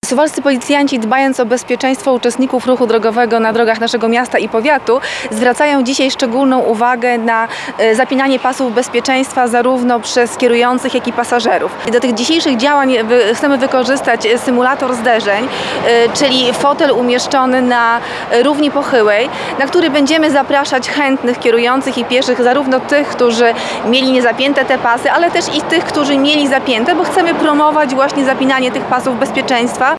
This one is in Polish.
Suwalscy policjanci, dbając o bezpieczeństwo uczestników ruchu drogowego na drogach naszego miasta i powiatu, zwracają dzisiaj szczególną uwagę na zapinanie pasów bezpieczeństwa zarówno przez kierujących, jak i pasażerów. Do tych dzisiejszych działań chcemy wykorzystać symulator zderzeń, czyli fotel umieszczony na równi pochyłej, na który będziemy zapraszać chętnych kierujących i pieszych, zarówno tych, którzy mieli niezapięte te pasy, ale też i tych, którzy mieli zapięte, bo chcemy promować właśnie zapinanie tych pasów bezpieczeństwa.